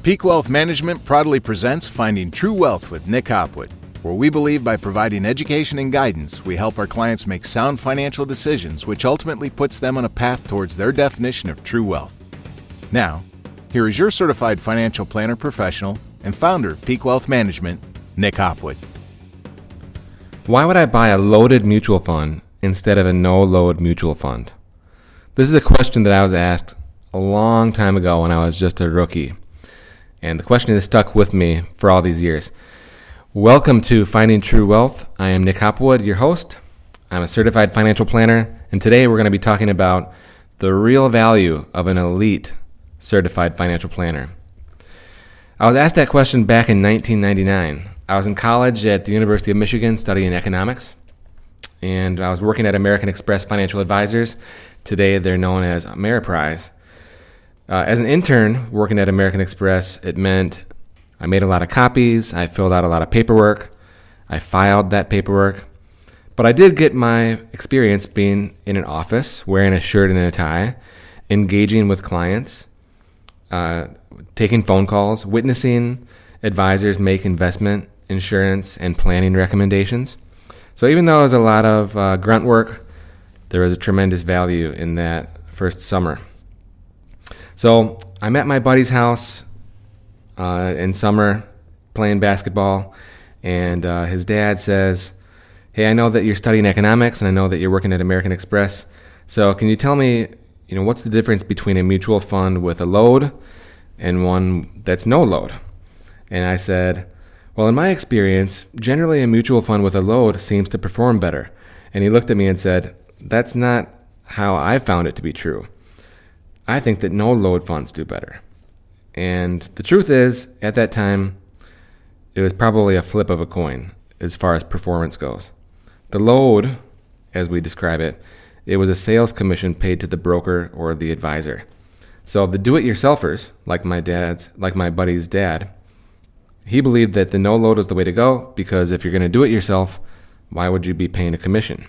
Peak Wealth Management proudly presents Finding True Wealth with Nick Hopwood, where we believe by providing education and guidance, we help our clients make sound financial decisions, which ultimately puts them on a path towards their definition of true wealth. Now, here is your certified financial planner professional and founder of Peak Wealth Management, Nick Hopwood. Why would I buy a loaded mutual fund instead of a no-load mutual fund? This is a question that I was asked a long time ago when I was just a rookie. And the question has stuck with me for all these years. Welcome to Finding True Wealth. I am Nick Hopwood, your host. I'm a certified financial planner, and today we're going to be talking about the real value of an elite certified financial planner. I was asked that question back in 1999. I was in college at the University of Michigan studying economics, and I was working at American Express Financial Advisors. Today they're known as Ameriprise. As an intern working at American Express, it meant I made a lot of copies, I filled out a lot of paperwork, I filed that paperwork, but I did get my experience being in an office, wearing a shirt and a tie, engaging with clients, taking phone calls, witnessing advisors make investment, insurance, and planning recommendations. So even though it was a lot of grunt work, there was a tremendous value in that first summer. So I'm at my buddy's house in summer playing basketball, and his dad says, "Hey, I know that you're studying economics, and I know that you're working at American Express. So can you tell me, what's the difference between a mutual fund with a load and one that's no load?" And I said, "Well, in my experience, generally a mutual fund with a load seems to perform better." And he looked at me and said, "That's not how I found it to be true. I think that no load funds do better." And the truth is, at that time, it was probably a flip of a coin as far as performance goes. The load, as we describe it, it was a sales commission paid to the broker or the advisor. So the do-it-yourselfers, like my buddy's dad, he believed that the no load was the way to go, because if you're going to do it yourself, why would you be paying a commission?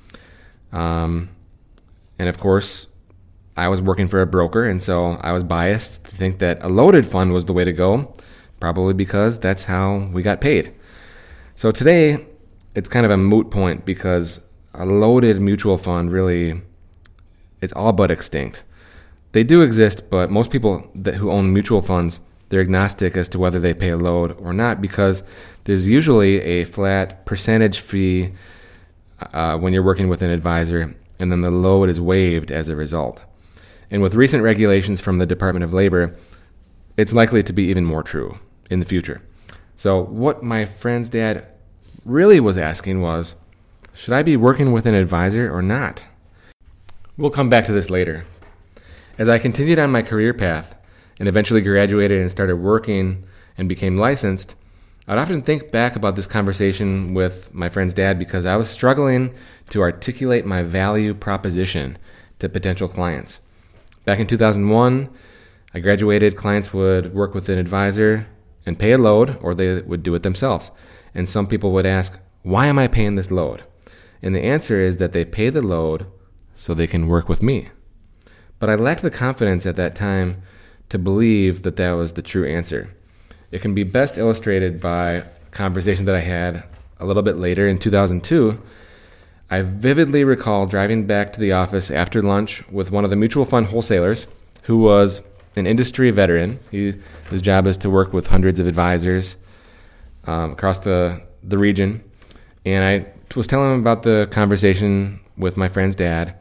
And of course, I was working for a broker, and so I was biased to think that a loaded fund was the way to go, probably because that's how we got paid. So today, it's kind of a moot point, because a loaded mutual fund really is all but extinct. They do exist, but most people who own mutual funds, they're agnostic as to whether they pay a load or not, because there's usually a flat percentage fee when you're working with an advisor, and then the load is waived as a result. And with recent regulations from the Department of Labor, it's likely to be even more true in the future. So what my friend's dad really was asking was, should I be working with an advisor or not? We'll come back to this later. As I continued on my career path and eventually graduated and started working and became licensed, I'd often think back about this conversation with my friend's dad, because I was struggling to articulate my value proposition to potential clients. Back in 2001, I graduated. Clients would work with an advisor and pay a load, or they would do it themselves. And some people would ask, why am I paying this load? And the answer is that they pay the load so they can work with me. But I lacked the confidence at that time to believe that that was the true answer. It can be best illustrated by a conversation that I had a little bit later in 2002. I vividly recall driving back to the office after lunch with one of the mutual fund wholesalers who was an industry veteran. His job is to work with hundreds of advisors across the region. And I was telling him about the conversation with my friend's dad.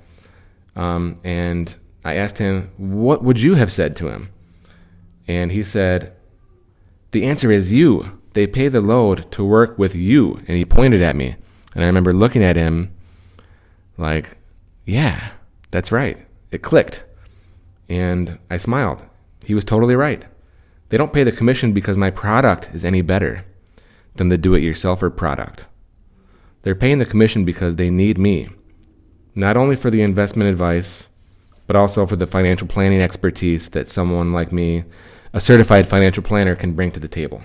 And I asked him, what would you have said to him? And he said, the answer is you. They pay the load to work with you. And he pointed at me. And I remember looking at him like, yeah, that's right. It clicked. And I smiled. He was totally right. They don't pay the commission because my product is any better than the do-it-yourselfer product. They're paying the commission because they need me, not only for the investment advice, but also for the financial planning expertise that someone like me, a certified financial planner, can bring to the table.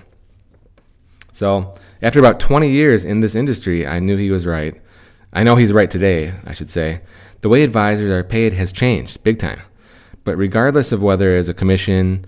So after about 20 years in this industry, I knew he was right. I know he's right today, I should say. The way advisors are paid has changed big time. But regardless of whether it's a commission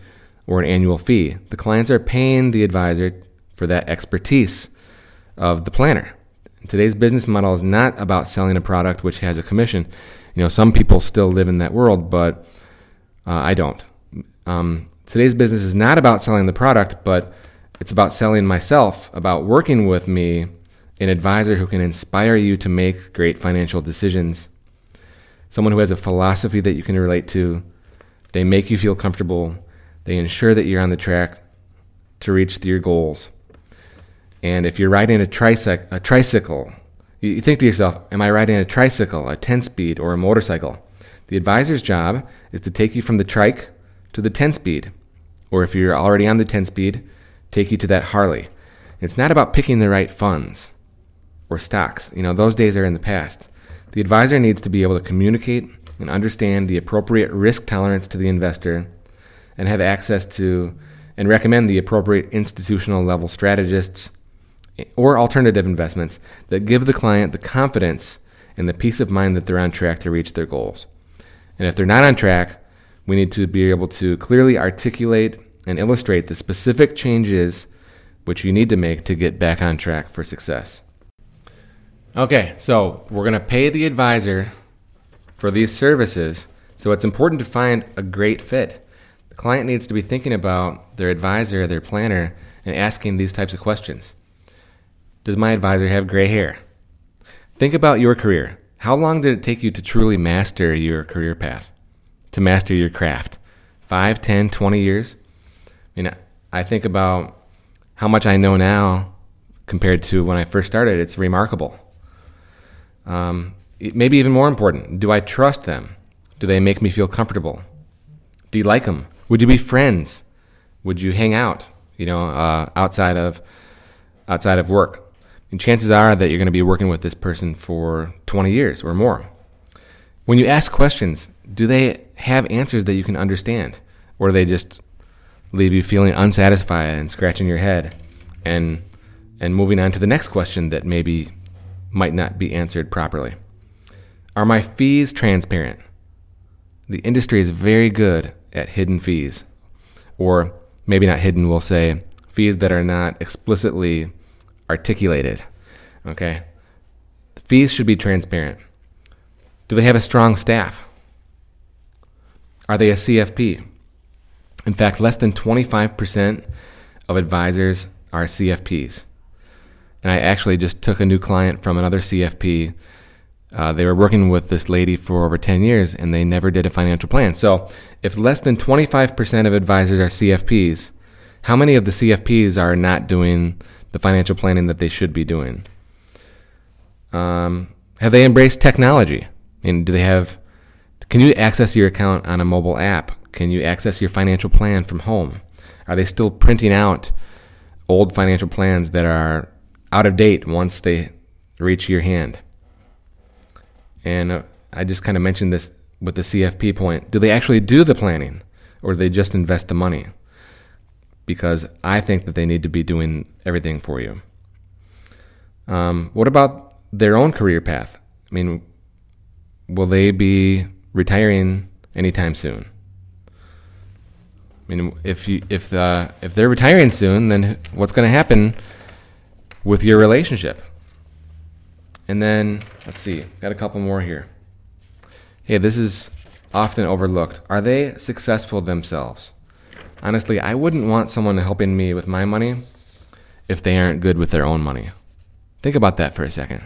or an annual fee. The clients are paying the advisor for that expertise of the planner. Today's business model is not about selling a product which has a commission. Some people still live in that world, but I don't. Today's business is not about selling the product, but it's about selling myself, about working with me, an advisor who can inspire you to make great financial decisions, someone who has a philosophy that you can relate to. They make you feel comfortable. They ensure that you're on the track to reach your goals. And if you're riding a tricycle, you think to yourself, am I riding a tricycle, a 10-speed, or a motorcycle? The advisor's job is to take you from the trike to the 10-speed, or if you're already on the 10-speed, take you to that Harley. It's not about picking the right funds or stocks. Those days are in the past. The advisor needs to be able to communicate and understand the appropriate risk tolerance to the investor and have access to and recommend the appropriate institutional level strategists or alternative investments that give the client the confidence and the peace of mind that they're on track to reach their goals. And if they're not on track, we need to be able to clearly articulate and illustrate the specific changes which you need to make to get back on track for success. Okay, so we're going to pay the advisor for these services, so it's important to find a great fit. The client needs to be thinking about their advisor, their planner, and asking these types of questions. Does my advisor have gray hair? Think about your career. How long did it take you to truly master your career path, to master your craft? 5, 10, 20 years? I think about how much I know now compared to when I first started. It's remarkable. It may be even more important. Do I trust them? Do they make me feel comfortable? Do you like them? Would you be friends? Would you hang out, outside of work? And chances are that you're going to be working with this person for 20 years or more. When you ask questions, do they have answers that you can understand? Or do they just leave you feeling unsatisfied and scratching your head and moving on to the next question that maybe might not be answered properly? Are my fees transparent? The industry is very good at hidden fees. Or maybe not hidden, we'll say fees that are not explicitly articulated. Okay? The fees should be transparent. Do they have a strong staff? Are they a CFP? In fact, less than 25% of advisors are CFPs. And I actually just took a new client from another CFP. They were working with this lady for over 10 years, and they never did a financial plan. So if less than 25% of advisors are CFPs, how many of the CFPs are not doing the financial planning that they should be doing? Have they embraced technology? And can you access your account on a mobile app? Can you access your financial plan from home? Are they still printing out old financial plans that are out of date once they reach your hand? And I just kind of mentioned this with the CFP point. Do they actually do the planning, or do they just invest the money? Because I think that they need to be doing everything for you. What about their own career path? Will they be retiring anytime soon? If they're retiring soon, then what's going to happen with your relationship? And then, let's see, got a couple more here. Hey, this is often overlooked. Are they successful themselves? Honestly, I wouldn't want someone helping me with my money if they aren't good with their own money. Think about that for a second.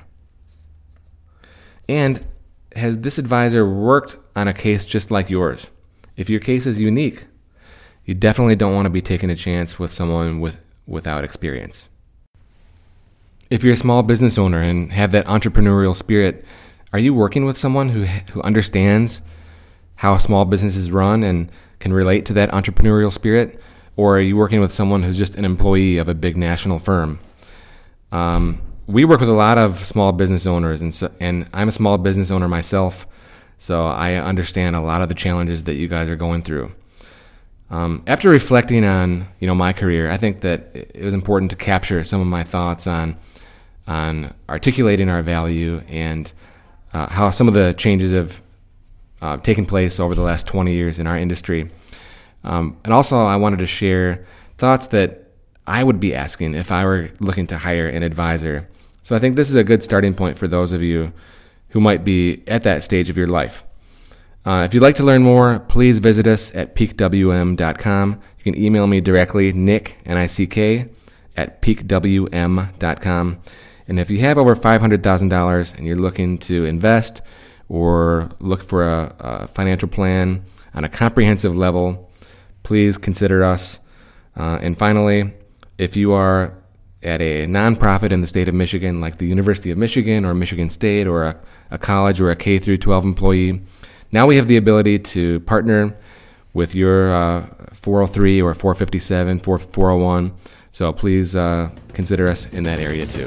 And has this advisor worked on a case just like yours? If your case is unique, you definitely don't want to be taking a chance with someone without experience. If you're a small business owner and have that entrepreneurial spirit, are you working with someone who understands how small businesses run and can relate to that entrepreneurial spirit? Or are you working with someone who's just an employee of a big national firm? We work with a lot of small business owners, and I'm a small business owner myself, so I understand a lot of the challenges that you guys are going through. After reflecting on my career, I think that it was important to capture some of my thoughts on articulating our value and how some of the changes have taken place over the last 20 years in our industry. And also, I wanted to share thoughts that I would be asking if I were looking to hire an advisor. So I think this is a good starting point for those of you who might be at that stage of your life. If you'd like to learn more, please visit us at peakwm.com. You can email me directly, Nick, N-I-C-K, at peakwm.com. And if you have over $500,000 and you're looking to invest or look for a financial plan on a comprehensive level, please consider us. And finally, if you are at a nonprofit in the state of Michigan, like the University of Michigan or Michigan State or a college or a K through 12 employee, now we have the ability to partner with your 403 or 457, 401. So please consider us in that area too.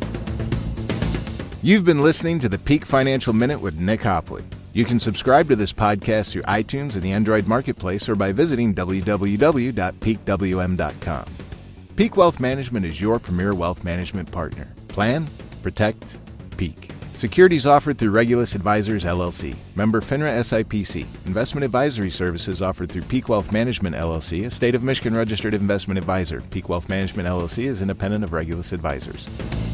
You've been listening to the Peak Financial Minute with Nick Hopwood. You can subscribe to this podcast through iTunes and the Android Marketplace or by visiting www.peakwm.com. Peak Wealth Management is your premier wealth management partner. Plan, protect, peak. Securities offered through Regulus Advisors, LLC. Member FINRA SIPC. Investment advisory services offered through Peak Wealth Management, LLC, a state of Michigan registered investment advisor. Peak Wealth Management, LLC is independent of Regulus Advisors.